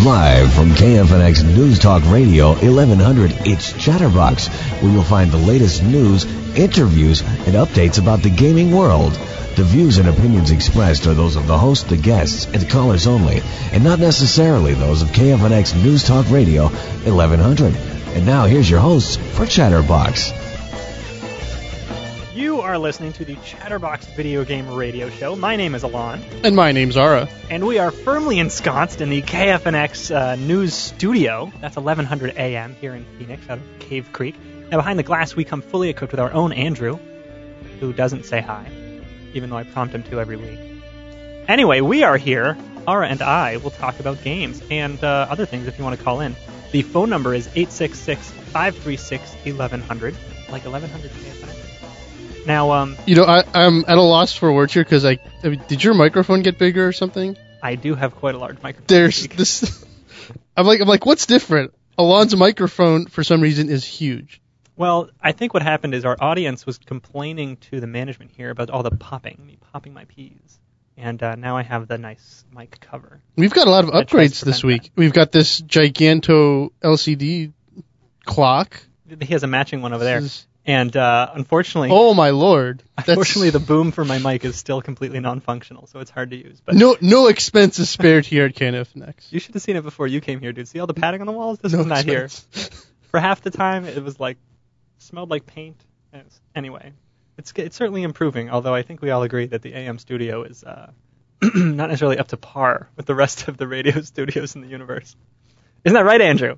Live from KFNX News Talk Radio 1100, it's Chatterbox, where you'll find the latest news, interviews, and updates about the gaming world. The views and opinions expressed are those of the host, the guests, and callers only, and not necessarily those of KFNX News Talk Radio 1100. And now here's your hosts for Chatterbox. You are listening to the Chatterbox Video Game Radio Show. My name is Alon. And my name's Ara. And we are firmly ensconced in the KFNX News Studio. That's 1100 AM here in Phoenix, out of Cave Creek. Now behind the glass, we come fully equipped with our own Andrew, who doesn't say hi, even though I prompt him to every week. Anyway, we are here. Ara and I will talk about games and other things if you want to call in. The phone number is 866-536-1100, like 1100 KFNX. Now, I'm at a loss for words here because did your microphone get bigger or something? I do have quite a large microphone. There's this. I'm like, what's different? Alon's microphone, for some reason, is huge. Well, I think what happened is our audience was complaining to the management here about all the me popping my P's. And now I have the nice mic cover. We've got a lot of upgrades this week. We've got this Giganto LCD clock. He has a matching one over there. And unfortunately... Oh, my lord. Unfortunately, the boom for my mic is still completely non-functional, so it's hard to use. But no expense is spared here at KFNX. You should have seen it before you came here, dude. See all the padding on the walls? This was not here. For half the time, it was smelled like paint. Anyway, it's certainly improving, although I think we all agree that the AM studio is not necessarily up to par with the rest of the radio studios in the universe. Isn't that right, Andrew?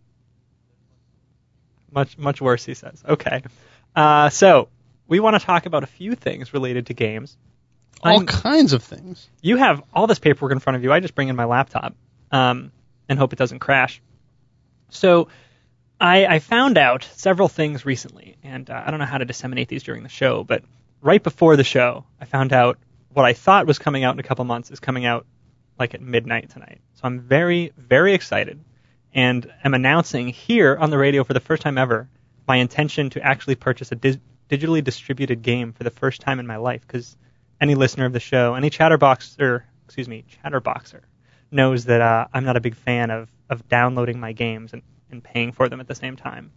Much worse, he says. Okay. So, we want to talk about a few things related to games. All kinds of things. You have all this paperwork in front of you. I just bring in my laptop and hope it doesn't crash. So, I found out several things recently, and I don't know how to disseminate these during the show, but right before the show, I found out what I thought was coming out in a couple months is coming out like at midnight tonight. So I'm very, very excited. And I'm announcing here on the radio for the first time ever my intention to actually purchase a digitally distributed game for the first time in my life, because any listener of the show, any Chatterboxer knows that I'm not a big fan of downloading my games and paying for them at the same time.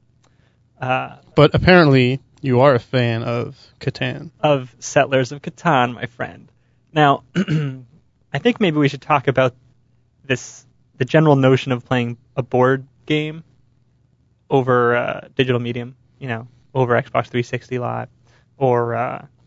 But apparently you are a fan of Catan. Of Settlers of Catan, my friend. Now, I think maybe we should talk about the general notion of playing a board game over digital medium, over Xbox 360 Live, or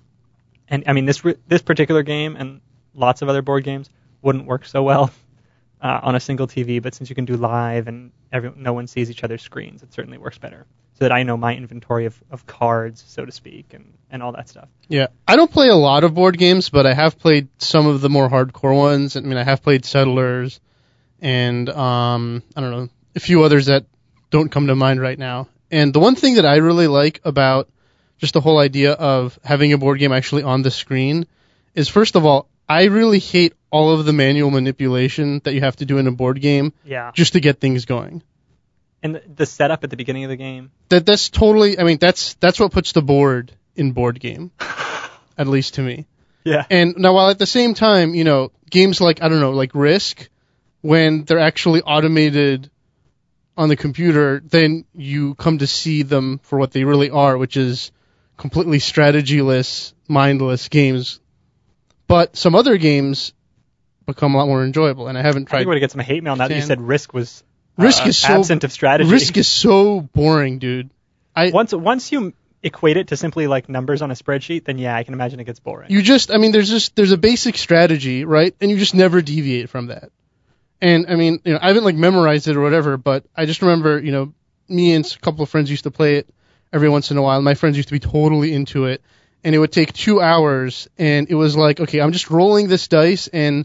and I mean this particular game and lots of other board games wouldn't work so well on a single TV, but since you can do live and no one sees each other's screens, it certainly works better. So that I know my inventory of cards, so to speak, and all that stuff. Yeah, I don't play a lot of board games, but I have played some of the more hardcore ones. I mean, I have played Settlers. And, I don't know, a few others that don't come to mind right now. And the one thing that I really like about just the whole idea of having a board game actually on the screen is, first of all, I really hate all of the manual manipulation that you have to do in a board game just to get things going. And the setup at the beginning of the game? That's totally, I mean, that's what puts the board in board game, at least to me. Yeah. And now, while at the same time, games like, I don't know, like Risk, when they're actually automated on the computer, then you come to see them for what they really are, which is completely strategyless, mindless games. But some other games become a lot more enjoyable, and I haven't tried. I think we're going to get some hate mail now that you said Risk was absent of strategy. Risk is so boring, dude. Once you equate it to simply like numbers on a spreadsheet, then I can imagine it gets boring. There's a basic strategy, right? And you just never deviate from that. And, I mean, I haven't, memorized it or whatever, but I just remember, me and a couple of friends used to play it every once in a while. My friends used to be totally into it, and it would take 2 hours, and it was like, okay, I'm just rolling this dice, and,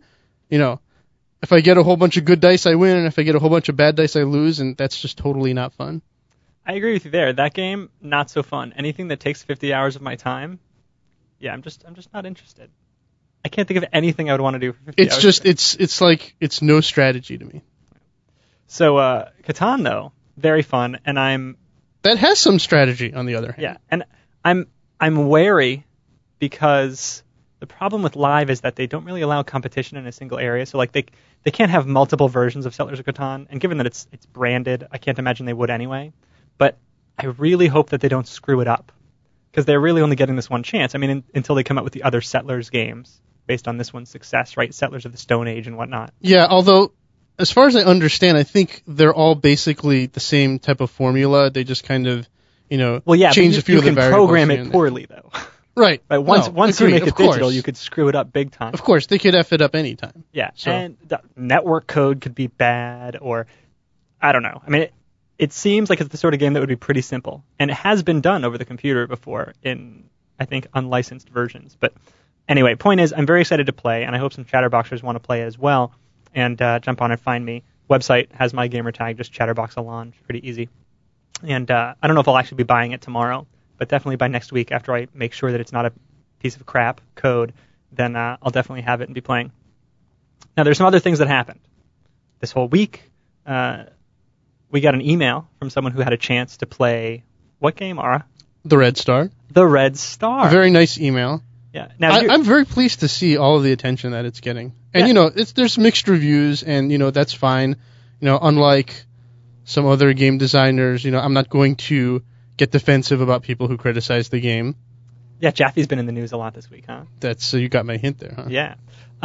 if I get a whole bunch of good dice, I win, and if I get a whole bunch of bad dice, I lose, and that's just totally not fun. I agree with you there. That game, not so fun. Anything that takes 50 hours of my time, I'm just not interested. I can't think of anything I would want to do for 50 hours. It's no strategy to me. So, Catan, though, very fun, and That has some strategy, on the other hand. Yeah, and I'm wary because The problem with Live is that they don't really allow competition in a single area. So like they can't have multiple versions of Settlers of Catan. And given that it's branded, I can't imagine they would anyway. But I really hope that they don't screw it up, because they're really only getting this one chance. I mean, until they come out with the other Settlers games based on this one's success, right? Settlers of the Stone Age and whatnot. Yeah, although, as far as I understand, I think they're all basically the same type of formula. They just kind of, change a few of the variables. You can program it poorly, though. Right. But once you make it digital, you could screw it up big time. Of course, they could F it up anytime. Yeah, and the network code could be bad, or I don't know. I mean, it seems like it's the sort of game that would be pretty simple, and it has been done over the computer before in, I think, unlicensed versions. But anyway, point is, I'm very excited to play, and I hope some Chatterboxers want to play it as well, and jump on and find me. Website has my gamer tag, just Chatterbox Alon, pretty easy. And I don't know if I'll actually be buying it tomorrow, but definitely by next week, after I make sure that it's not a piece of crap code, then I'll definitely have it and be playing. Now, there's some other things that happened. This whole week, we got an email from someone who had a chance to play what game, Ara? The Red Star. The Red Star. A very nice email. Yeah. Now I'm very pleased to see all of the attention that it's getting. And, there's mixed reviews, and, that's fine. Unlike some other game designers, I'm not going to get defensive about people who criticize the game. Yeah, Jaffe's been in the news a lot this week, huh? So you got my hint there, huh? Yeah.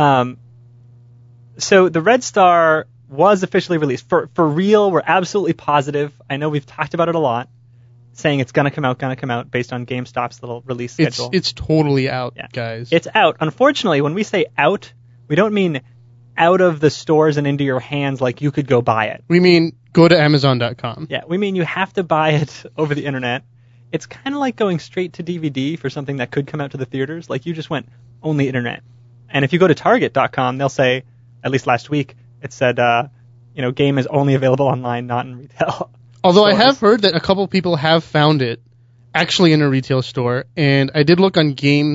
So the Red Star was officially released. For real, we're absolutely positive. I know we've talked about it a lot, saying it's gonna come out based on GameStop's little release schedule. It's totally out, guys. It's out. Unfortunately, when we say out, we don't mean out of the stores and into your hands like you could go buy it. We mean go to Amazon.com. Yeah, we mean you have to buy it over the internet. It's kind of like going straight to DVD for something that could come out to the theaters. Like you just went only internet. And if you go to Target.com, they'll say, at least last week, it said, game is only available online, not in retail. Although stores. I have heard that a couple people have found it actually in a retail store, and I did look on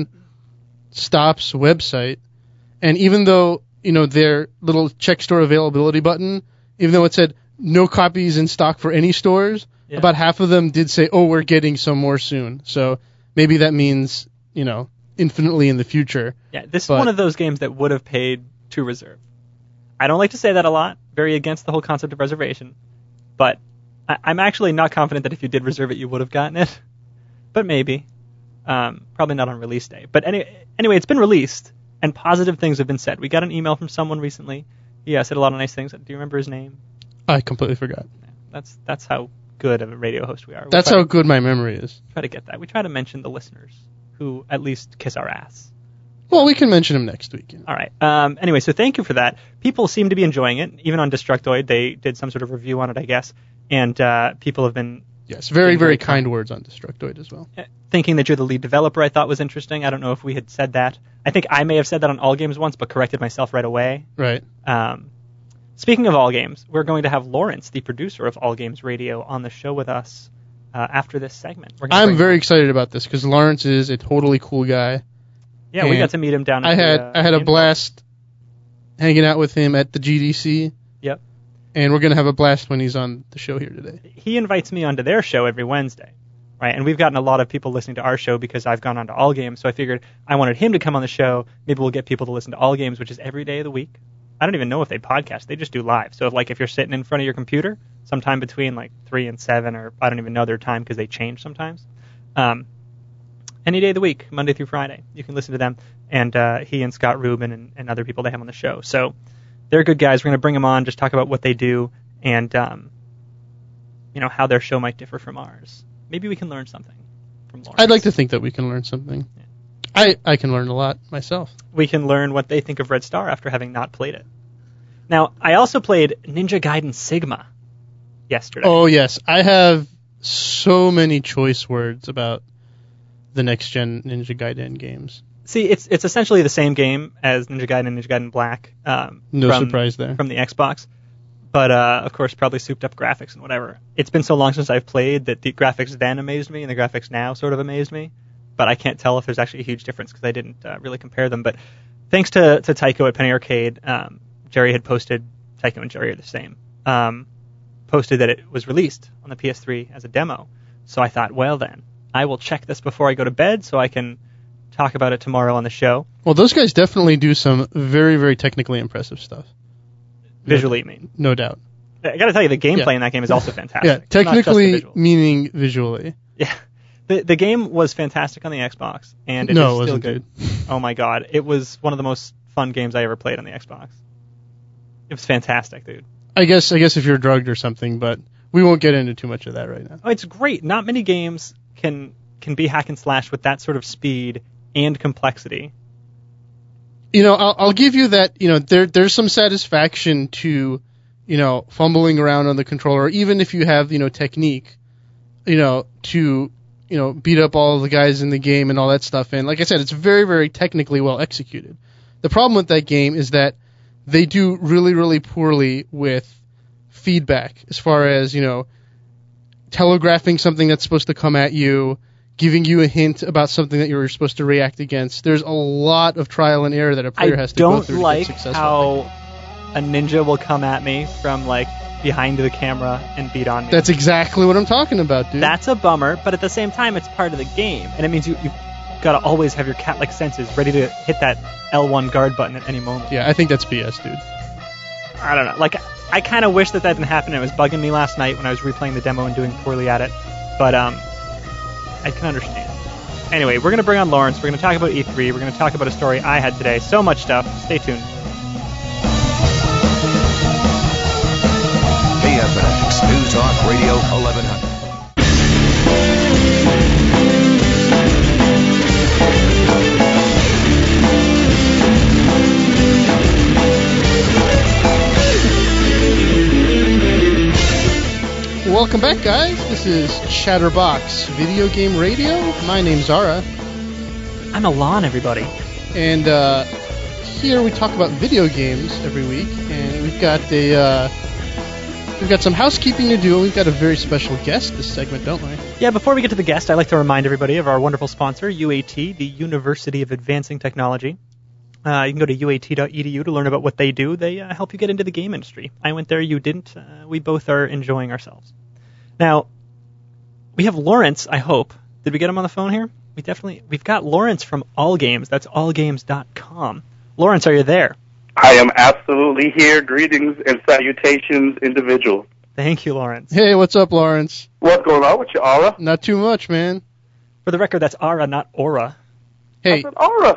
GameStop's website, and even though, their little check store availability button, even though it said no copies in stock for any stores, about half of them did say, oh, we're getting some more soon. So maybe that means, infinitely in the future. Yeah, this is one of those games that would have paid to reserve. I don't like to say that a lot, very against the whole concept of reservation, but I'm actually not confident that if you did reserve it, you would have gotten it, but maybe. Probably not on release day. But anyway, it's been released, and positive things have been said. We got an email from someone recently. He said a lot of nice things. Do you remember his name? I completely forgot. That's how good of a radio host we are. That's how good my memory is. Try to get that. We try to mention the listeners who at least kiss our ass. Well, we can mention them next week. All right. Anyway, so thank you for that. People seem to be enjoying it. Even on Destructoid, they did some sort of review on it, I guess. And people have been... Yes, very, very kind words on Destructoid as well. Thinking that you're the lead developer, I thought was interesting. I don't know if we had said that. I think I may have said that on All Games once, but corrected myself right away. Right. Speaking of All Games, we're going to have Lawrence, the producer of All Games Radio, on the show with us after this segment. I'm very excited about this because Lawrence is a totally cool guy. Yeah, we got to meet him down at I had a blast hanging out with him at the GDC. Yep. And we're going to have a blast when he's on the show here today. He invites me onto their show every Wednesday, right? And we've gotten a lot of people listening to our show because I've gone on to All Games, so I figured I wanted him to come on the show. Maybe we'll get people to listen to All Games, which is every day of the week. I don't even know if they podcast. They just do live. So if you're sitting in front of your computer, sometime between 3 and 7, or I don't even know their time because they change sometimes, any day of the week, Monday through Friday, you can listen to them. And he and Scott Rubin and other people they have on the show. So they're good guys. We're going to bring them on, just talk about what they do and, how their show might differ from ours. Maybe we can learn something from Lawrence. I'd like to think that we can learn something. Yeah. I can learn a lot myself. We can learn what they think of Red Star after having not played it. Now, I also played Ninja Gaiden Sigma yesterday. Oh, yes. I have so many choice words about the next-gen Ninja Gaiden games. See, it's essentially the same game as Ninja Gaiden and Ninja Gaiden Black. No surprise there. From the Xbox. But, of course, probably souped-up graphics and whatever. It's been so long since I've played that the graphics then amazed me and the graphics now sort of amazed me. But I can't tell if there's actually a huge difference because I didn't really compare them. But thanks to Tycho at Penny Arcade, Jerry had posted, Tycho and Jerry are the same, posted that it was released on the PS3 as a demo. So I thought, well then, I will check this before I go to bed so I can talk about it tomorrow on the show. Well, those guys definitely do some very, very technically impressive stuff. Visually, I mean. No doubt. I got to tell you, the gameplay in that game is also fantastic. Yeah, technically meaning visually. Yeah. The game was fantastic on the Xbox, and it is still good. Oh my god, it was one of the most fun games I ever played on the Xbox. It was fantastic, dude. I guess if you're drugged or something, but we won't get into too much of that right now. Oh, it's great. Not many games can be hack and slash with that sort of speed and complexity. I'll give you that. There's some satisfaction to, fumbling around on the controller, even if you have, technique, to beat up all the guys in the game and all that stuff. And like I said, it's very, very technically well executed. The problem with that game is that they do really, really poorly with feedback as far as, telegraphing something that's supposed to come at you, giving you a hint about something that you're supposed to react against. There's a lot of trial and error that a player has to go through to get successful. I don't like how a ninja will come at me from, behind the camera and beat on me. That's exactly what I'm talking about, dude. That's a bummer, but at the same time, it's part of the game, and it means you've got to always have your cat-like senses ready to hit that L1 guard button at any moment. Yeah, I think that's BS, dude. I don't know. I kind of wish that didn't happen. It was bugging me last night when I was replaying the demo and doing poorly at it, but I can understand. Anyway, we're going to bring on Lawrence. We're going to talk about E3. We're going to talk about a story I had today. So much stuff. Stay tuned. KFNX News Talk Radio 1100. Welcome back, guys. This is Chatterbox Video Game Radio. My name's Zara. I'm Alon, everybody. And here we talk about video games every week, and we've got some housekeeping to do, and we've got a very special guest this segment, don't we? Yeah, before we get to the guest, I'd like to remind everybody of our wonderful sponsor, UAT, the University of Advancing Technology. You can go to uat.edu to learn about what they do. They help you get into the game industry. I went there, you didn't. We both are enjoying ourselves. Now, we have Lawrence, I hope. Did we get him on the phone here? We've got Lawrence from All Games. That's allgames.com. Lawrence, are you there? I am absolutely here. Greetings and salutations, individuals. Thank you, Lawrence. Hey, what's up, Lawrence? What's going on with you, Aura? Not too much, man. For the record, that's Aura, not Aura. Hey, I said Aura.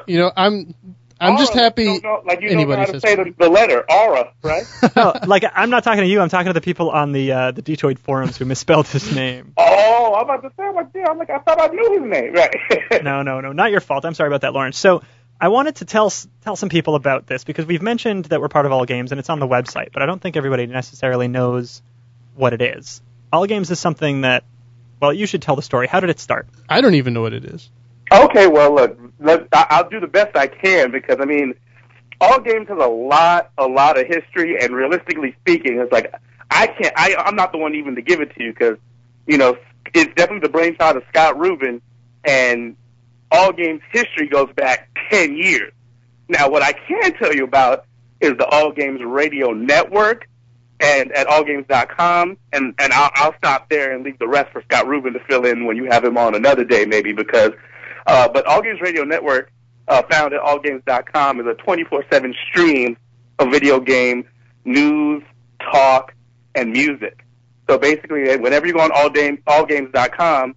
I'm Aura, just happy you don't know how to says say the letter, Aura, right? No, I'm not talking to you. I'm talking to the people on the Detroit forums who misspelled his name. Oh, I'm about to say, I thought I knew his name, right? No, not your fault. I'm sorry about that, Lawrence. So I wanted to tell some people about this because we've mentioned that we're part of All Games and it's on the website, but I don't think everybody necessarily knows what it is. All Games is something that, well, you should tell the story. How did it start? I don't even know what it is. Okay, well, look, I'll do the best I can because, All Games has a lot of history, and realistically speaking, it's like, I'm not the one even to give it to you because, it's definitely the brainchild of Scott Rubin, and All Games history goes back 10 years. Now, what I can tell you about is the All Games Radio Network and at allgames.com, and I'll stop there and leave the rest for Scott Rubin to fill in when you have him on another day maybe because but All Games Radio Network, found at allgames.com, is a 24/7 stream of video game news, talk, and music. So basically, whenever you go on allgames.com,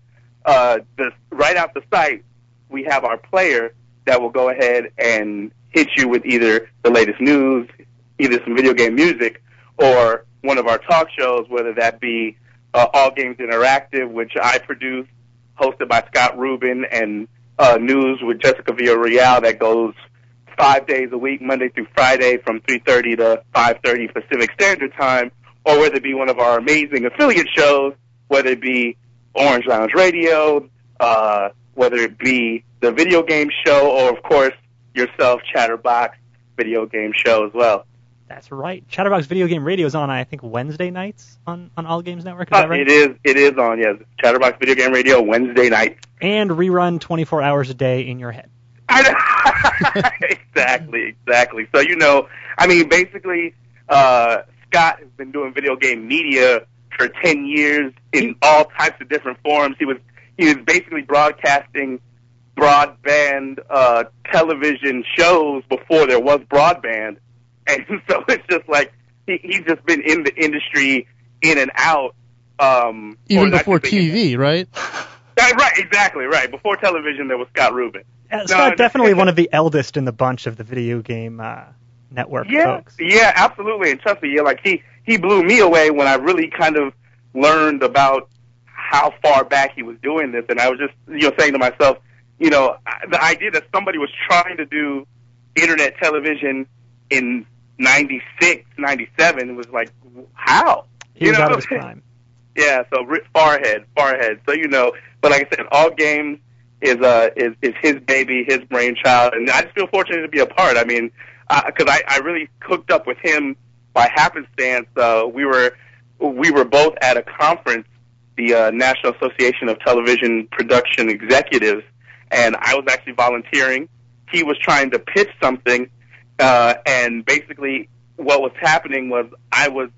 right out the site, we have our player that will go ahead and hit you with either the latest news, either some video game music, or one of our talk shows, whether that be All Games Interactive, which I produce, hosted by Scott Rubin, and news with Jessica Villarreal that goes 5 days a week, Monday through Friday, from 3:30 to 5:30 Pacific Standard Time, or whether it be one of our amazing affiliate shows, whether it be Orange Lounge Radio, whether it be the video game show, or, of course, yourself, Chatterbox Video Game Show as well. That's right. Chatterbox Video Game Radio is on, I think, Wednesday nights on All Games Network. Is that right? It is on, yes. Chatterbox Video Game Radio, Wednesday nights. And rerun 24 hours a day in your head. Exactly. So, basically, Scott has been doing video game media for 10 years in all types of different forms. He was basically broadcasting broadband television shows before there was broadband, and so it's just like he's just been in the industry in and out. Even before TV, right? Right, exactly, right. Before television, there was Scott Rubin. Scott, definitely one of the eldest in the bunch of the video game network folks. Yeah, absolutely. And trust me, like he blew me away when I really kind of learned about how far back he was doing this, and I was just saying to myself, the idea that somebody was trying to do internet television in 96, 97 was like, how? He was out of his prime. Yeah, so far ahead. So but like I said, All Games is his baby, his brainchild, and I just feel fortunate to be a part. I mean, because I really hooked up with him by happenstance. We were both at a conference, the National Association of Television Production Executives, and I was actually volunteering. He was trying to pitch something, and basically what was happening was I was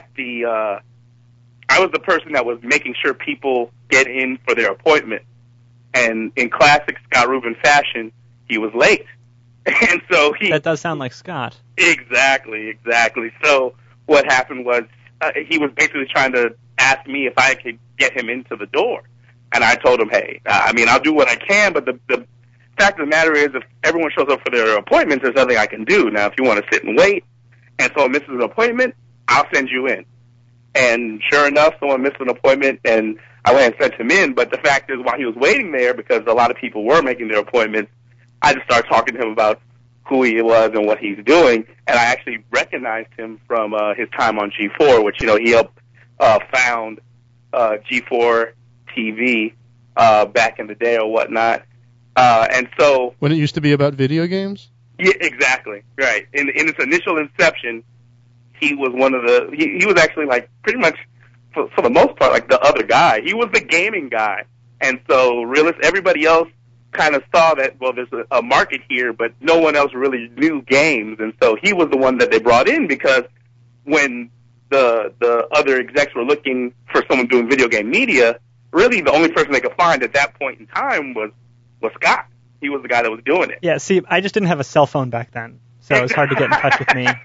the person that was making sure people get in for their appointment. And in classic Scott Rubin fashion, he was late. And so That does sound like Scott. Exactly. So what happened was he was basically trying to ask me if I could get him into the door. And I told him, hey, I'll do what I can, but the fact of the matter is if everyone shows up for their appointments, there's nothing I can do. Now, if you want to sit and wait and someone misses an appointment, I'll send you in. And sure enough, someone missed an appointment, and I went and sent him in. But the fact is, while he was waiting there, because a lot of people were making their appointments, I just started talking to him about who he was and what he's doing. And I actually recognized him from his time on G4, which, he helped found G4 TV back in the day or whatnot. And so... When it used to be about video games? Yeah, exactly. Right. In its initial inception, he was one of the... He was actually, like, pretty much, for the most part, like the other guy. He was the gaming guy. And so everybody else kind of saw that, well, there's a market here, but no one else really knew games. And so he was the one that they brought in because when the other execs were looking for someone doing video game media, really the only person they could find at that point in time was Scott. He was the guy that was doing it. Yeah, see, I just didn't have a cell phone back then, so it was hard to get in touch with me.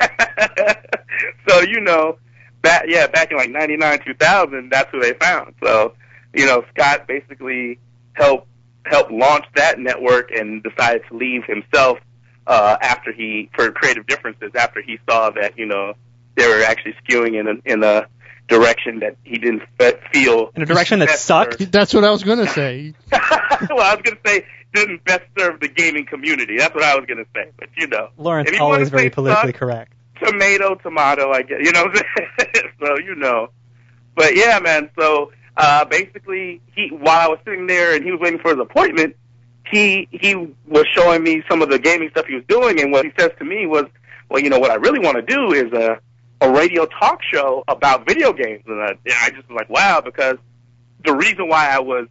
So, back in like 99, 2000, that's who they found. So, Scott basically helped launch that network and decided to leave himself for creative differences after he saw that, they were actually skewing in a direction that he didn't feel. In a direction that sucked? That's what I was going to say. Well, I was going to say didn't best serve the gaming community. That's what I was going to say. But, Lawrence, always very politically correct. Tomato, I guess. So, But, yeah, man, so basically, while I was sitting there and he was waiting for his appointment, he was showing me some of the gaming stuff he was doing, and what he says to me was, well, what I really want to do is a radio talk show about video games. And I just was like, wow, because the reason why I was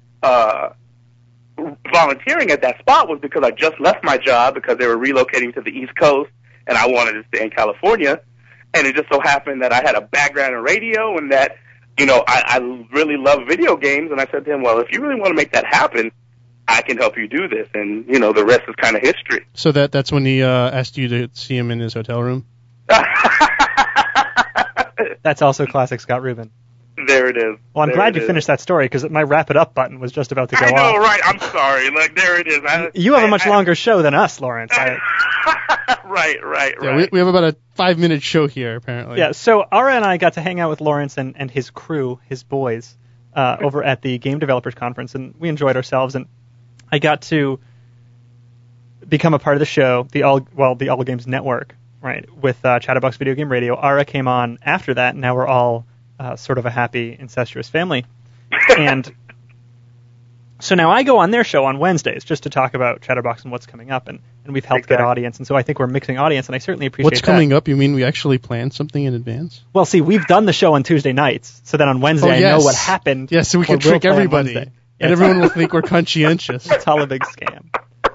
volunteering at that spot was because I just left my job because they were relocating to the East Coast, and I wanted to stay in California. And it just so happened that I had a background in radio and that, I really love video games. And I said to him, well, if you really want to make that happen, I can help you do this. And, the rest is kind of history. So that's when he asked you to see him in his hotel room? That's also classic Scott Rubin. There it is. Well, I'm glad you finished that story because my wrap it up button was just about to go off. I know, right? I'm sorry. There it is. You have a much longer show than us, Lawrence. Right. Yeah, we have about a 5-minute show here, apparently. Yeah, so Ara and I got to hang out with Lawrence and his crew, his boys, over at the Game Developers Conference, and we enjoyed ourselves. And I got to become a part of the show, the All Games Network, right, with Chatterbox Video Game Radio. Ara came on after that, and now we're all sort of a happy, incestuous family. And so now I go on their show on Wednesdays just to talk about Chatterbox and what's coming up, and we've helped get audience, and so I think we're mixing audience, and I certainly appreciate What's coming up? You mean we actually planned something in advance? Well, see, we've done the show on Tuesday nights, so then on Wednesday I know what happened. Yes, so we can trick everybody, and everyone will think we're conscientious. It's all a big scam.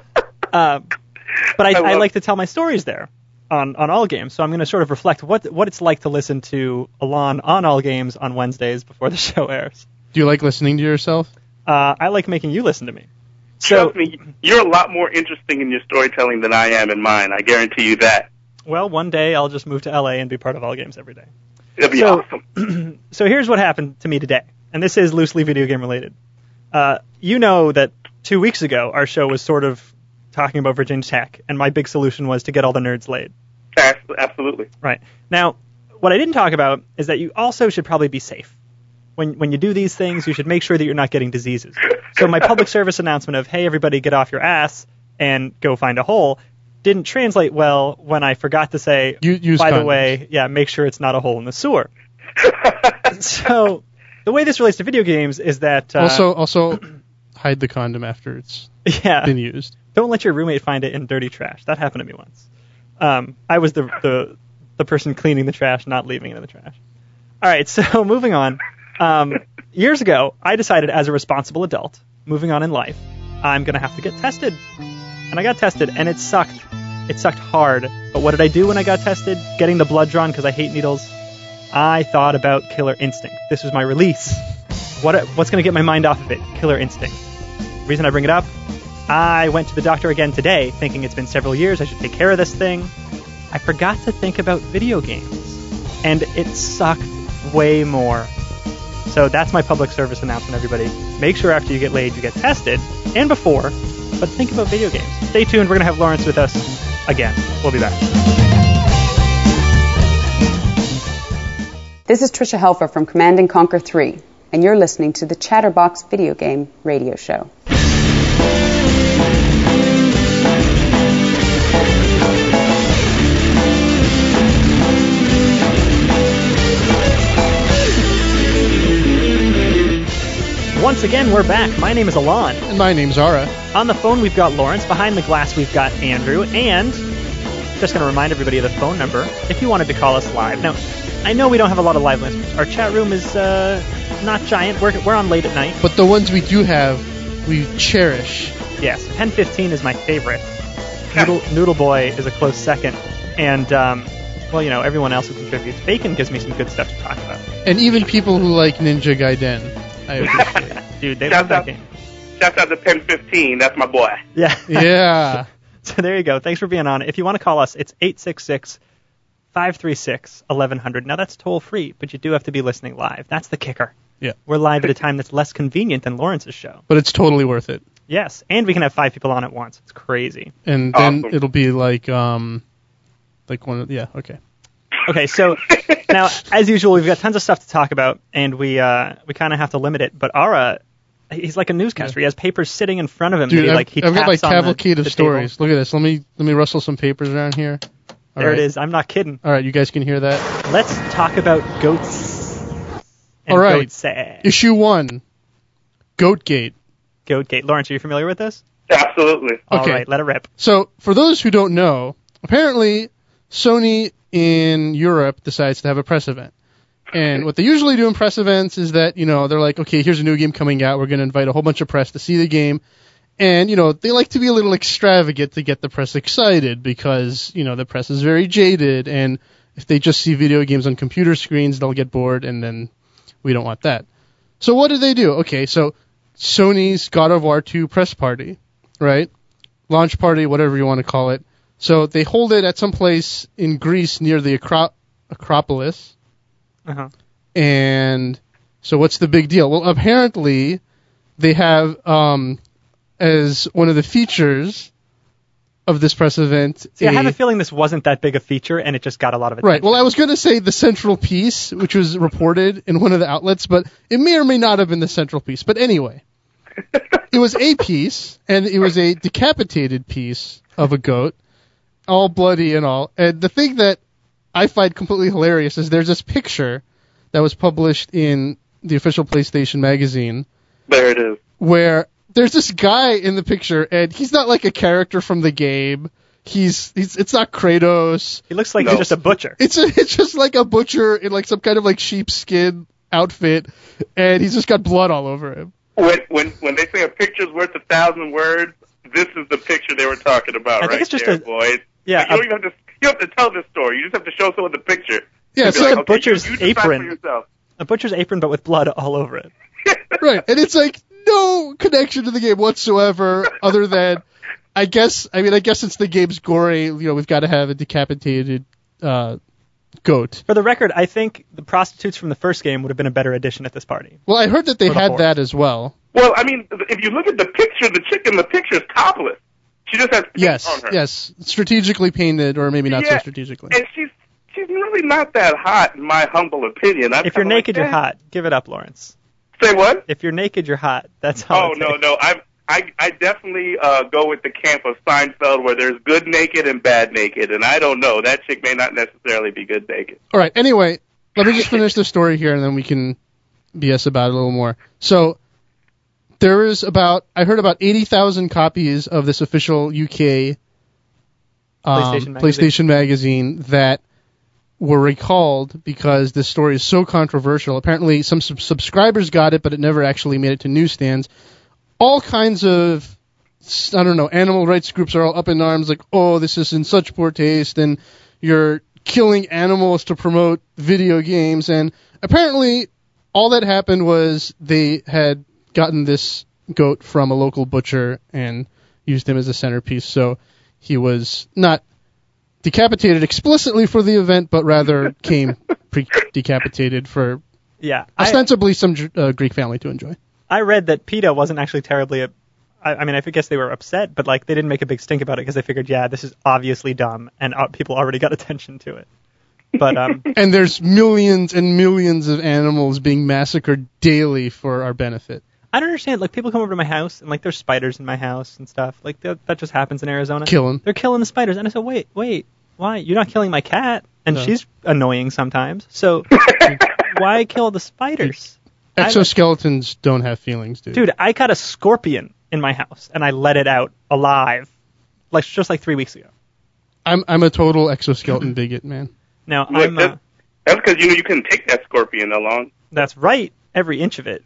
But I like to tell my stories there on All Games, so I'm going to sort of reflect what it's like to listen to Alon on All Games on Wednesdays before the show airs. Do you like listening to yourself? I like making you listen to me. Trust me, you're a lot more interesting in your storytelling than I am in mine. I guarantee you that. Well, one day I'll just move to LA and be part of All Games Every Day. It'll be awesome. So here's what happened to me today, and this is loosely video game related. You know that 2 weeks ago our show was sort of talking about Virginia Tech, and my big solution was to get all the nerds laid. Absolutely. Right. Now, what I didn't talk about is that you also should probably be safe. When you do these things, you should make sure that you're not getting diseases. So my public service announcement of, hey, everybody get off your ass and go find a hole, didn't translate well when I forgot to say, use by condoms. the way, make sure it's not a hole in the sewer. So the way this relates to video games is that... Also hide the condom after it's been used. Don't let your roommate find it in dirty trash. That happened to me once. I was the person cleaning the trash, not leaving it in the trash. All right, so moving on. Years ago, I decided as a responsible adult, moving on in life, I'm going to have to get tested. And I got tested, and it sucked. It sucked hard. But what did I do when I got tested? Getting the blood drawn because I hate needles. I thought about Killer Instinct. This was my release. What's going to get my mind off of it? Killer Instinct. The reason I bring it up, I went to the doctor again today, thinking it's been several years, I should take care of this thing. I forgot to think about video games. And it sucked way more. So that's my public service announcement, everybody. Make sure after you get laid, you get tested, and before, but think about video games. Stay tuned. We're going to have Lawrence with us again. We'll be back. This is Tricia Helfer from Command & Conquer 3, and you're listening to the Chatterbox Video Game Radio Show. Once again, we're back. My name is Alon. And my name's Zara. On the phone, we've got Lawrence. Behind the glass, we've got Andrew. And just going to remind everybody of the phone number if you wanted to call us live. Now, I know we don't have a lot of live listeners. Our chat room is not giant. We're on late at night. But the ones we do have, we cherish. Yes, 1015 is my favorite. Noodle Boy is a close second. And, everyone else who contributes. Bacon gives me some good stuff to talk about. And even people who like Ninja Gaiden. I appreciate it. Dude, they love that game. Shouts out to 1015. That's my boy. Yeah. Yeah. So there you go. Thanks for being on. If you want to call us, it's 866-536-1100. Now, that's toll-free, but you do have to be listening live. That's the kicker. Yeah. We're live at a time that's less convenient than Lawrence's show. But it's totally worth it. Yes, and we can have 5 people on at once. It's crazy. And then it'll be like one of... Yeah, okay. Okay, so now, as usual, we've got tons of stuff to talk about, and we kind of have to limit it. But Ara, he's like a newscaster. He has papers sitting in front of him. Dude, I've got my cavalcade of the stories. table. Look at this. Let me rustle some papers around here. All there right. it is. I'm not kidding. All right, you guys can hear that. Let's talk about goats and all right. goats. Issue 1, Goatgate. Goatgate. Lawrence, are you familiar with this? Absolutely. All Okay. right, let it rip. So, for those who don't know, apparently Sony in Europe decides to have a press event. And what they usually do in press events is that, they're like, okay, here's a new game coming out. We're going to invite a whole bunch of press to see the game. And, they like to be a little extravagant to get the press excited because, the press is very jaded. And if they just see video games on computer screens, they'll get bored, and then we don't want that. So what do? Okay, so Sony's God of War 2 press party, right? Launch party, whatever you want to call it. So they hold it at some place in Greece near the Acropolis. Uh-huh. And so what's the big deal? Well, apparently they have, as one of the features of this press event... See, I have a feeling this wasn't that big a feature, and it just got a lot of attention. Right. Well, I was going to say the central piece, which was reported in one of the outlets, but it may or may not have been the central piece. But anyway, it was a piece, and it was a decapitated piece of a goat, all bloody and all. And the thing that I find completely hilarious is there's this picture that was published in the official PlayStation magazine. There it is. Where there's this guy in the picture, and he's not like a character from the game. It's not Kratos. He looks like he's just a butcher. It's just like a butcher in like some kind of like sheepskin outfit, and he's just got blood all over him. When they say a picture's worth 1,000 words, this is the picture they were talking about, I think right it's just there, boys. Yeah, you don't even have to tell this story. You just have to show someone the picture. Yeah, it's so like a butcher's you decide apron. for yourself. A butcher's apron, but with blood all over it. Right, and it's like, no connection to the game whatsoever, other than I guess since the game's gory, we've got to have a decapitated goat. For the record, I think the prostitutes from the first game would have been a better addition at this party. Well, I heard that they had that as well. Well, I mean, if you look at the picture, the chick in the picture is topless. She just has paint on her. Yes, strategically painted, or maybe not so strategically. And she's really not that hot, in my humble opinion. If you're naked, you're hot. Give it up, Lawrence. Say what? If you're naked, you're hot. That's how. Oh, no. I definitely go with the camp of Seinfeld, where there's good naked and bad naked, and I don't know. That chick may not necessarily be good naked. All right. Anyway, let me just finish the story here, and then we can BS about it a little more. So there is I heard about 80,000 copies of this official UK PlayStation magazine that were recalled because this story is so controversial. Apparently, some subscribers got it, but it never actually made it to newsstands. All kinds of, animal rights groups are all up in arms, like, oh, this is in such poor taste, and you're killing animals to promote video games. And apparently, all that happened was they had gotten this goat from a local butcher and used him as a centerpiece. So he was not decapitated explicitly for the event, but rather came pre-decapitated for ostensibly some Greek family to enjoy. I read that PETA wasn't actually terribly... I guess they were upset, but they didn't make a big stink about it because they figured, this is obviously dumb, and people already got attention to it. But and there's millions and millions of animals being massacred daily for our benefit. I don't understand. People come over to my house, and there's spiders in my house and stuff. That just happens in Arizona. They're killing the spiders. And I said, wait, why? You're not killing my cat, and she's annoying sometimes. So why kill the spiders? Exoskeletons don't have feelings, dude. Dude, I caught a scorpion in my house, and I let it out alive, just 3 weeks ago. I'm a total exoskeleton bigot, man. Now, that's because you couldn't take that scorpion along. That's right, every inch of it.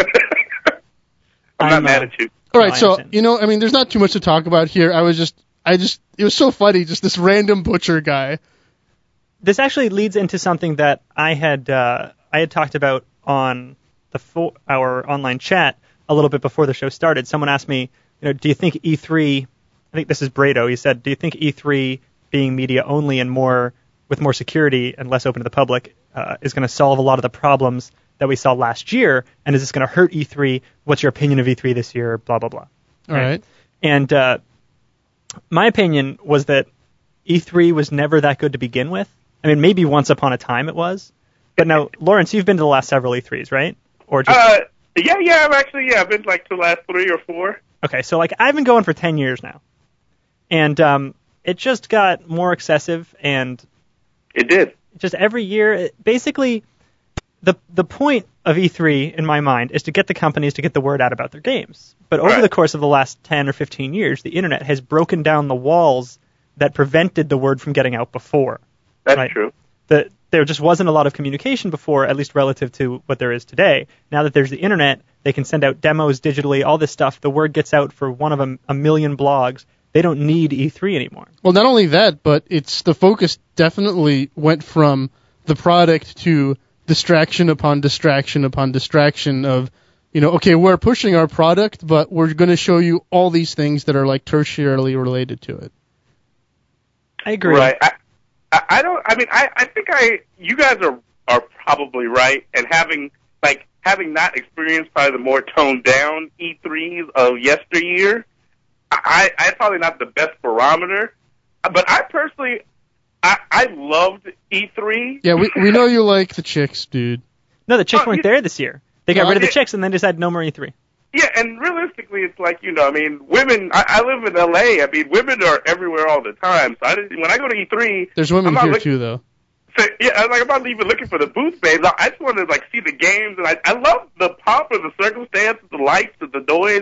I'm not mad at you. All right, so there's not too much to talk about here. It was so funny, just this random butcher guy. This actually leads into something that I had talked about on our online chat a little bit before the show started. Someone asked me, do you think E3? I think this is Brado. He said, do you think E3 being media only and with more security and less open to the public is going to solve a lot of the problems that we saw last year? And is this going to hurt E3? What's your opinion of E3 this year? Blah, blah, blah. All right. And my opinion was that E3 was never that good to begin with. I mean, maybe once upon a time it was. But now, Lawrence, you've been to the last several E3s, right? Or just... I've been to the last 3 or 4. Okay, so I've been going for 10 years now. And it just got more excessive, and... It did. Just every year, basically... The point of E3, in my mind, is to get the companies to get the word out about their games. But over the course of the last 10 or 15 years, the internet has broken down the walls that prevented the word from getting out before. That's true. There just wasn't a lot of communication before, at least relative to what there is today. Now that there's the internet, they can send out demos digitally, all this stuff. The word gets out for one of a million blogs. They don't need E3 anymore. Well, not only that, but the focus definitely went from the product to distraction upon distraction upon distraction of, okay, we're pushing our product, but we're going to show you all these things that are tertiarily related to it. I agree. Right. I think you guys are probably right, and having not experienced probably the more toned down E3s of yesteryear, I'm probably not the best barometer. But I personally, I loved E3. Yeah, we know you like the chicks, dude. No, the chicks weren't there this year. They got rid of the chicks and then decided no more E3. Yeah, and realistically, it's women, I live in L.A., women are everywhere all the time, so when I go to E3... There's women here, too, though. So, yeah, I'm not even looking for the booth babes. I just want to, see the games, and I love the pomp and the circumstances, the lights, and the noise.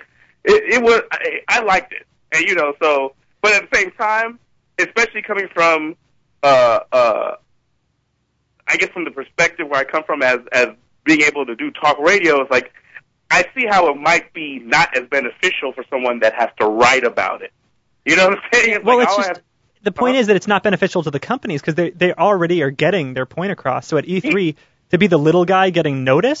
I liked it. And, but at the same time, especially coming from, I guess from the perspective where I come from as being able to do talk radio, it's I see how it might be not as beneficial for someone that has to write about it. You know what I'm saying? The point is that it's not beneficial to the companies because they already are getting their point across. So at E3, to be the little guy getting noticed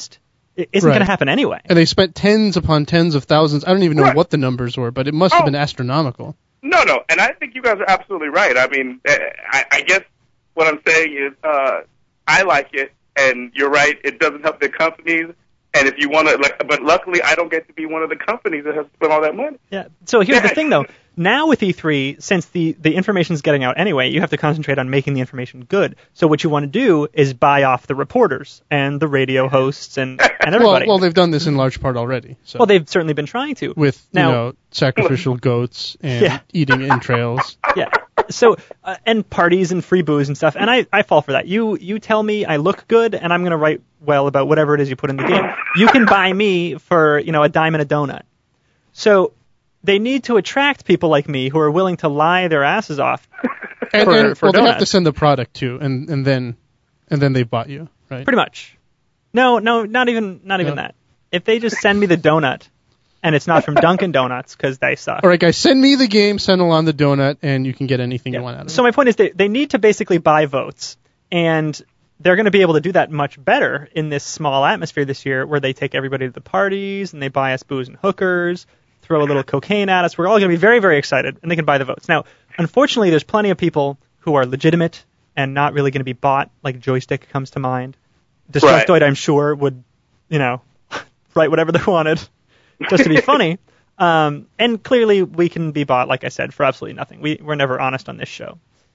isn't going to happen anyway. And they spent tens upon tens of thousands. I don't even know what the numbers were, but it must have been astronomical. No, and I think you guys are absolutely right. I mean, I guess what I'm saying is I like it, and you're right, it doesn't help the companies. And if you want to, but luckily I don't get to be one of the companies that has spent all that money. Yeah. So here's the thing, though. Now with E3, since the information's getting out anyway, you have to concentrate on making the information good. So what you want to do is buy off the reporters and the radio hosts and everybody. Well, they've done this in large part already. So. Well, they've certainly been trying to. With, sacrificial goats and eating entrails. Yeah. So, and parties and free booze and stuff. And I fall for that. You tell me I look good, and I'm going to write well about whatever it is you put in the game. You can buy me for, a dime and a donut. So they need to attract people like me who are willing to lie their asses off for they donuts. have to send the product too, and then they bought you, right? Pretty much. No, not even that. If they just send me the donut, and it's not from Dunkin' Donuts because they suck. All right, guys, send me the game, send along the donut, and you can get anything you want out of it. So my point is they need to basically buy votes, and they're going to be able to do that much better in this small atmosphere this year where they take everybody to the parties, and they buy us booze and hookers, throw a little cocaine at us. We're all going to be very, very excited, and they can buy the votes. Now, unfortunately, there's plenty of people who are legitimate and not really going to be bought, like Joystick comes to mind. Destructoid, I'm sure, would, write whatever they wanted just to be funny. And clearly, we can be bought, like I said, for absolutely nothing. We're never honest on this show.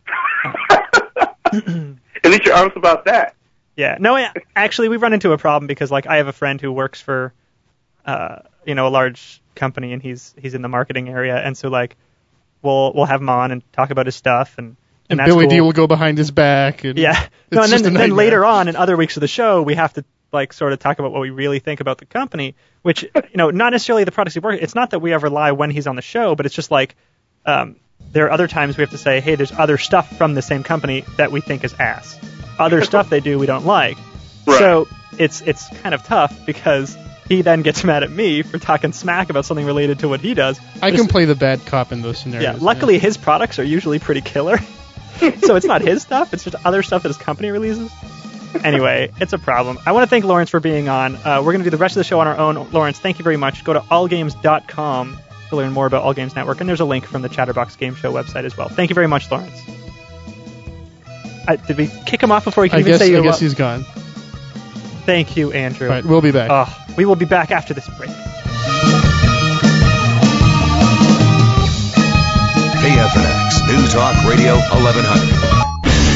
At least you're honest about that. Yeah. No, actually, we've run into a problem because, I have a friend who works for, a large company, and he's in the marketing area, and so, we'll have him on and talk about his stuff, and that's Billy cool. D will go behind his back. And yeah. No, and then later on, in other weeks of the show, we have to, sort of talk about what we really think about the company, which, not necessarily the products he works. It's not that we ever lie when he's on the show, but it's just there are other times we have to say, hey, there's other stuff from the same company that we think is ass. Other stuff they do we don't like. Right. So it's kind of tough because he then gets mad at me for talking smack about something related to what he does. I can play the bad cop in those scenarios. Yeah, luckily his products are usually pretty killer. So it's not his stuff, it's just other stuff that his company releases. Anyway, it's a problem. I want to thank Lawrence for being on. We're going to do the rest of the show on our own. Lawrence, thank you very much. Go to allgames.com to learn more about All Games Network, and there's a link from the Chatterbox Game Show website as well. Thank you very much, Lawrence. Did we kick him off before he can even say I guess he's gone. Thank you, Andrew. All right, we'll be back. We will be back after this break. KFNX News Talk Radio 1100.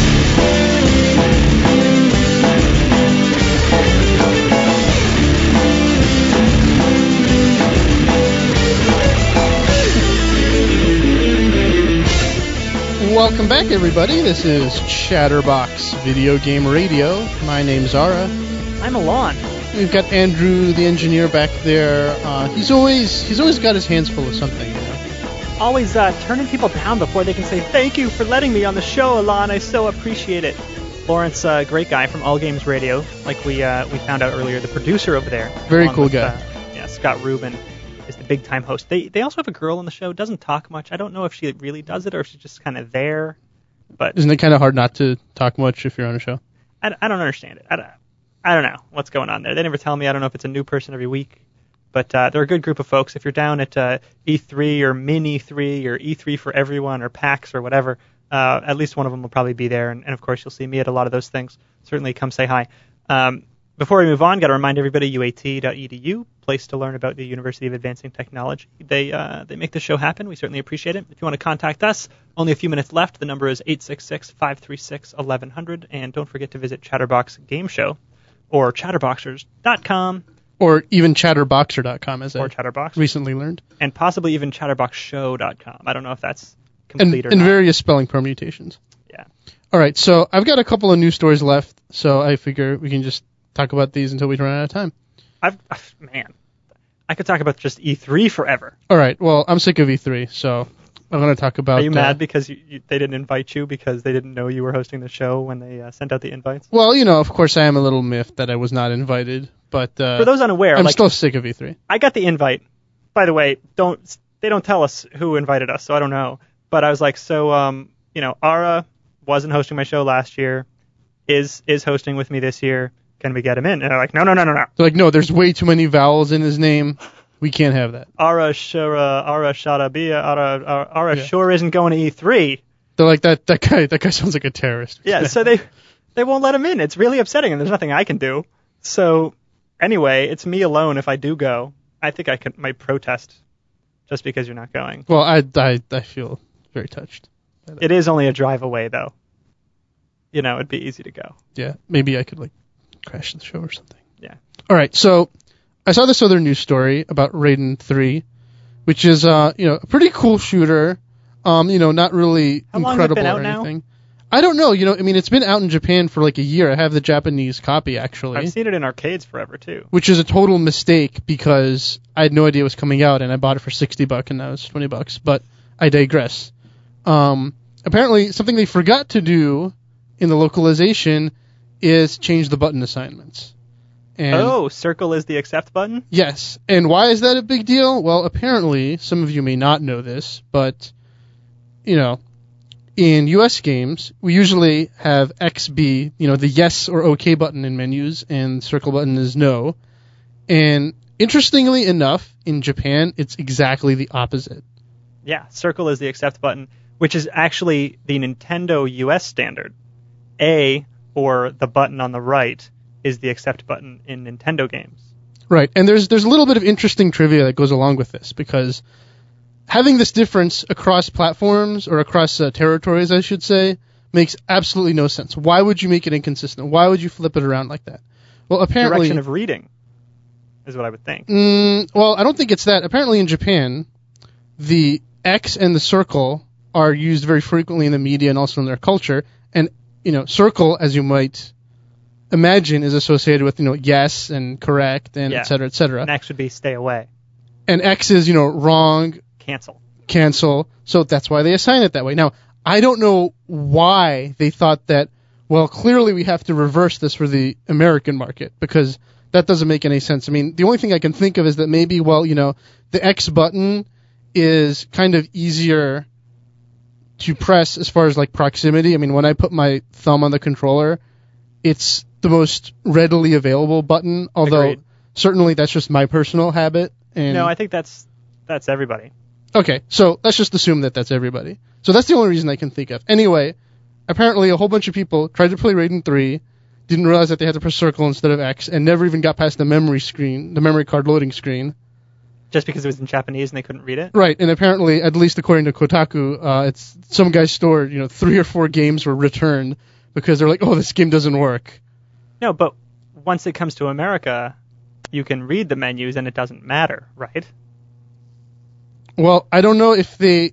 Welcome back, everybody. This is Chatterbox Video Game Radio. My name's Zara. I'm Alon. We've got Andrew, the engineer, back there. He's always got his hands full of something. Always turning people down before they can say thank you for letting me on the show, Alon. I so appreciate it. Lawrence, great guy from All Games Radio, like we found out earlier, the producer over there. Very cool guy. Scott Rubin is the big time host. They also have a girl on the show, doesn't talk much. I don't know if she really does it or if she's just kind of there. But isn't it kind of hard not to talk much if you're on a show? I don't understand it. I don't know what's going on there. They never tell me. I don't know if it's a new person every week. But they're a good group of folks. If you're down at E3 or Mini 3 or E3 for Everyone or PAX or whatever, at least one of them will probably be there. And of course, you'll see me at a lot of those things. Certainly come say hi. Before we move on, got to remind everybody, UAT.edu, place to learn about the University of Advancing Technology. They make the show happen. We certainly appreciate it. If you want to contact us, only a few minutes left. The number is 866-536-1100. And don't forget to visit Chatterbox Game Show or chatterboxers.com. Or even chatterboxer.com, as I Chatterbox. recently learned. And possibly even chatterboxshow.com. I don't know if that's complete or not. And various spelling permutations. Yeah. All right, so I've got a couple of news stories left, so I figure we can just talk about these until we run out of time. I could talk about just E3 forever. All right, well, I'm sick of E3, so I'm going to talk about... Are you mad because they didn't invite you because they didn't know you were hosting the show when they sent out the invites? Well, of course I am a little miffed that I was not invited, but... For those unaware... I'm still sick of E3. I got the invite. By the way, they don't tell us who invited us, so I don't know. But I was like, Ara wasn't hosting my show last year, is hosting with me this year. can we get him in? And they're like, no. They're like, no, there's way too many vowels in his name. We can't have that. Ara Sharabia, Ara Yeah. sure isn't going to E3. They're like, that guy sounds like a terrorist. Yeah, so they won't let him in. It's really upsetting, and there's nothing I can do. So anyway, it's me alone if I do go. I think I might protest just because you're not going. Well, I feel very touched. It is only a drive away, though. You know, it'd be easy to go. Yeah, maybe I could like crash the show or something. Yeah. All right, so I saw this other news story about Raiden 3, which is a pretty cool shooter. Not really How long has it incredible been out or now? anything. I don't know. It's been out in Japan for like a year. I have the Japanese copy actually, I've seen it in arcades forever, too. which is a total mistake because I had no idea it was coming out, and I bought it for $60 and now it's $20. But I digress. Apparently, something they forgot to do in the localization is change the button assignments. And circle is the accept button? yes. And why is that a big deal? Well, apparently, some of you may not know this, but, in US games, we usually have X be, the yes or OK button in menus, and circle button is no. And interestingly enough, in Japan, it's exactly the opposite. Yeah, circle is the accept button, which is actually the Nintendo US standard. A, or the button on the right, is the accept button in Nintendo games. Right, and there's a little bit of interesting trivia that goes along with this, because having this difference across platforms, or across territories, I should say, makes absolutely no sense. Why would you make it inconsistent? Why would you flip it around like that? Well, apparently... Direction of reading is what I would think. Well, I don't think it's that. Apparently in Japan, the X and the circle are used very frequently in the media and also in their culture, and, circle, as you might imagine, is associated with, yes and correct and et cetera, et cetera. And X would be stay away. And X is, wrong, cancel. So that's why they assign it that way. Now, I don't know why they thought that, well, clearly we have to reverse this for the American market, because that doesn't make any sense. I mean, the only thing I can think of is that maybe, well, the X button is kind of easier to press as far as like proximity. I mean, when I put my thumb on the controller, it's the most readily available button, although Agreed. Certainly that's just my personal habit. And No, I think that's everybody. okay, so let's just assume that that's everybody. So that's the only reason I can think of. Anyway, apparently a whole bunch of people tried to play Raiden 3, didn't realize that they had to press circle instead of X, and never even got past the memory card loading screen. Just because it was in Japanese and they couldn't read it? Right, and apparently, at least according to Kotaku, it's some guy's store, 3 or 4 games were returned because they're like, oh, this game doesn't work. No, but once it comes to America, you can read the menus and it doesn't matter, right? Well, I don't know if they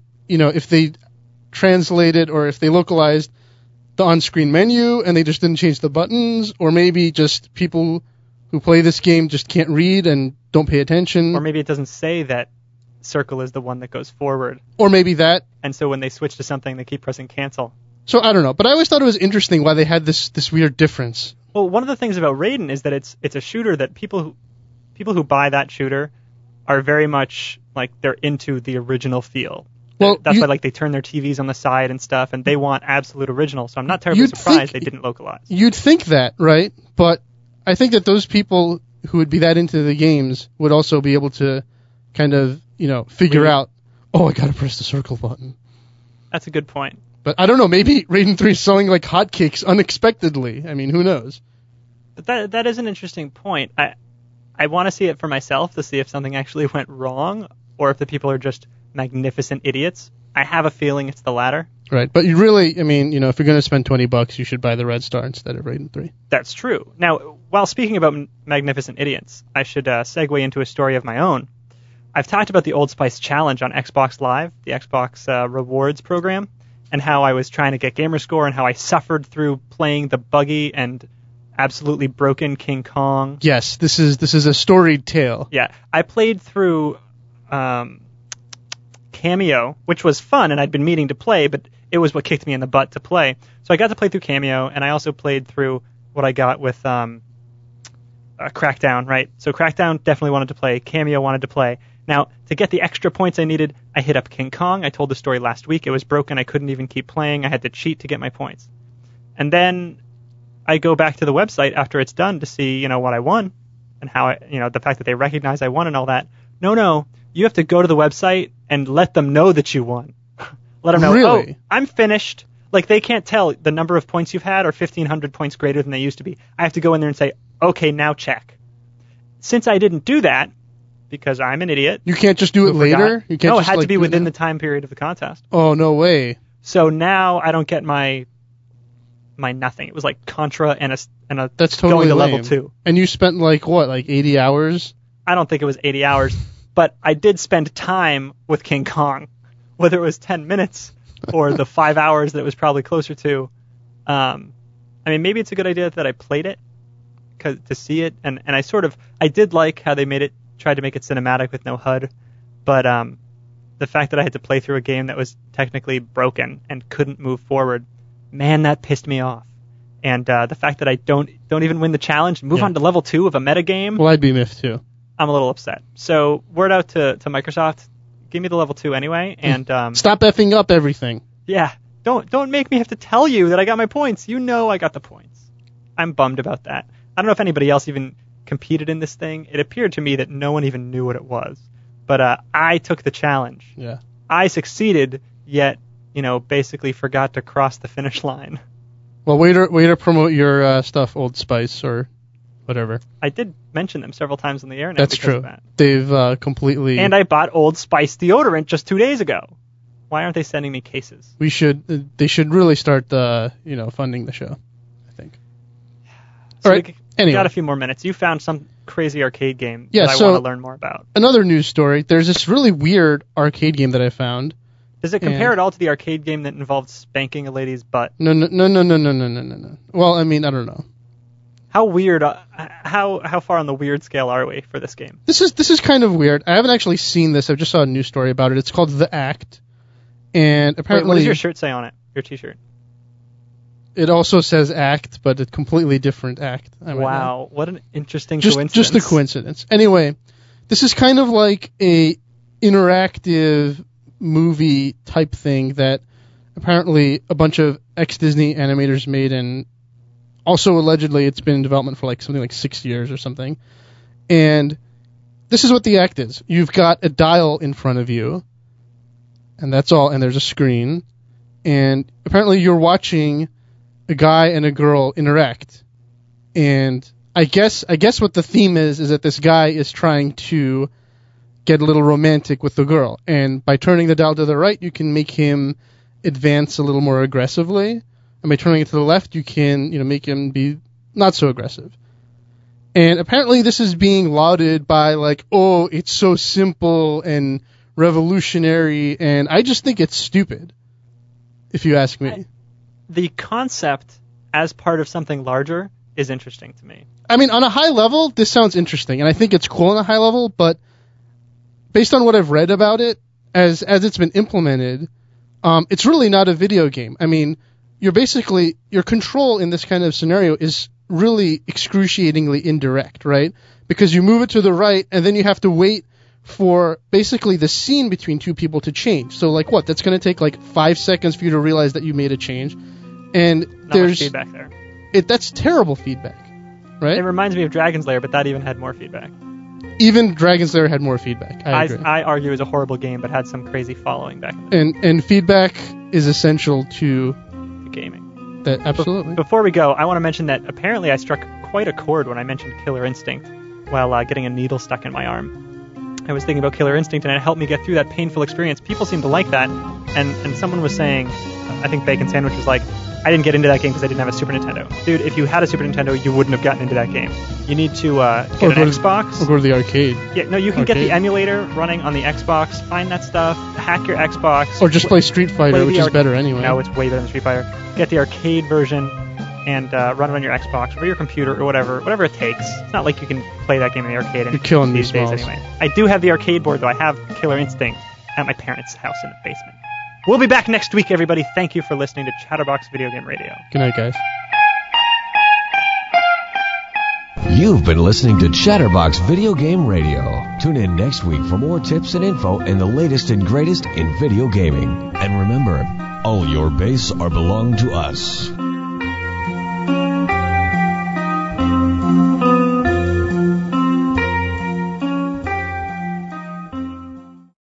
translated or if they localized the on-screen menu and they just didn't change the buttons, or maybe just people who play this game just can't read and don't pay attention. Or maybe it doesn't say that circle is the one that goes forward. Or maybe that. And so when they switch to something, they keep pressing cancel. So I don't know, but I always thought it was interesting why they had this weird difference. Well, one of the things about Raiden is that it's a shooter that people who buy that shooter are very much like they're into the original feel. Well, that's why like they turn their TVs on the side and stuff, and they want absolute original. So I'm not terribly surprised they didn't localize. You'd think that, right? But I think that those people who would be that into the games would also be able to kind of, figure out, oh, I gotta press the circle button. That's a good point. But I don't know, maybe Raiden 3 is selling like hotcakes unexpectedly. I mean, who knows? But that is an interesting point. I want to see it for myself to see if something actually went wrong, or if the people are just magnificent idiots. I have a feeling it's the latter. Right, but you really, if you're going to spend $20, you should buy the Red Star instead of Raiden 3. That's true. Now, while speaking about magnificent idiots, I should segue into a story of my own. I've talked about the Old Spice Challenge on Xbox Live, the Xbox rewards program, and how I was trying to get Gamerscore and how I suffered through playing the buggy and absolutely broken King Kong. Yes, this is a storied tale. Yeah, I played through Cameo, which was fun, and I'd been meaning to play, but it was what kicked me in the butt to play. So I got to play through Cameo, and I also played through what I got with Crackdown, right? So Crackdown definitely wanted to play. Cameo wanted to play. Now, to get the extra points I needed, I hit up King Kong. I told the story last week. It was broken. I couldn't even keep playing. I had to cheat to get my points. And then I go back to the website after it's done to see, what I won and how the fact that they recognize I won and all that. No, you have to go to the website and let them know that you won. Let them know, Really? I'm finished. Like, they can't tell the number of points you've had are 1,500 points greater than they used to be. I have to go in there and say, okay, now check. Since I didn't do that, because I'm an idiot. You can't just do it later? You can't No, it just, had to be do it within now? the time period of the contest. Oh, no way. So now I don't get my nothing. It was like Contra and a That's totally going to lame. level 2. And you spent, 80 hours? I don't think it was 80 hours, but I did spend time with King Kong, whether it was 10 minutes or the 5 hours that it was probably closer to. Maybe it's a good idea that I played it to see it, and I did like how they tried to make it cinematic with no HUD, but the fact that I had to play through a game that was technically broken and couldn't move forward, man, that pissed me off. And the fact that I don't even win the challenge, move on to level 2 of a metagame, Well, I'd be miffed, too. I'm a little upset. So word out to Microsoft, give me the level 2 anyway, and Stop effing up everything. yeah, don't make me have to tell you that I got my points. You know I got the points. I'm bummed about that. I don't know if anybody else even competed in this thing. It appeared to me that no one even knew what it was. But I took the challenge. Yeah. I succeeded, yet, basically forgot to cross the finish line. Well, way to promote your stuff, Old Spice, or whatever. I did mention them several times on the air now. That's because true. of that. They've completely... And I bought Old Spice deodorant just 2 days ago. Why aren't they sending me cases? They should really start, funding the show, I think. So All right. We Anyway. got a few more minutes. You found some crazy arcade game Yeah, that I so- want to learn more about. Another news story. There's this really weird arcade game that I found. Does it compare And- at all to the arcade game that involved spanking a lady's butt? No. Well, I don't know. How weird? How far on the weird scale are we for this game? This is kind of weird. I haven't actually seen this. I just saw a news story about it. It's called The Act, and Wait, apparently what does your shirt say on it? Your T-shirt. it also says Act, but a completely different act. I might add. Wow, what an interesting Just coincidence. a coincidence. Anyway, this is kind of like a interactive movie type thing that apparently a bunch of ex-Disney animators made, and also allegedly it's been in development for something like 6 years or something. And this is what the act is. You've got a dial in front of you, and that's all, and there's a screen, and apparently you're watching a guy and a girl interact. And I guess what the theme is that this guy is trying to get a little romantic with the girl, and by turning the dial to the right, you can make him advance a little more aggressively, and by turning it to the left, you can make him be not so aggressive. And apparently this is being lauded by it's so simple and revolutionary, and I just think it's stupid, if you ask me. The concept as part of something larger is interesting to me. On a high level, this sounds interesting, and I think it's cool on a high level, but based on what I've read about it, as it's been implemented, it's really not a video game. Your control in this kind of scenario is really excruciatingly indirect, right? Because you move it to the right, and then you have to wait for basically the scene between two people to change. So, that's going to take 5 seconds for you to realize that you made a change. And Not there's much feedback there. That's terrible feedback, right? It reminds me of Dragon's Lair, but that even had more feedback. Even Dragon's Lair had more feedback. I agree. I argue it was a horrible game, but had some crazy following back in And feedback is essential to the gaming. that. Absolutely. Before we go, I want to mention that apparently I struck quite a chord when I mentioned Killer Instinct while getting a needle stuck in my arm. I was thinking about Killer Instinct, and it helped me get through that painful experience. People seem to like that, and someone was saying, I think Bacon Sandwich was like, I didn't get into that game because I didn't have a Super Nintendo. Dude, if you had a Super Nintendo, you wouldn't have gotten into that game. You need to get an Xbox. Or go to the arcade. Yeah, no, you can get Arcade. the emulator running on the Xbox, find that stuff, hack your Xbox. Or just play Street Fighter, which is better anyway. No, it's way better than Street Fighter. Get the arcade version and run it on your Xbox or your computer or whatever it takes. It's not like you can play that game in the arcade You're killing me, these days Smalls. anyway. I do have the arcade board, though. I have Killer Instinct at my parents' house in the basement. We'll be back next week, everybody. Thank you for listening to Chatterbox Video Game Radio. Good night, guys. You've been listening to Chatterbox Video Game Radio. Tune in next week for more tips and info and the latest and greatest in video gaming. And remember, all your base are belong to us.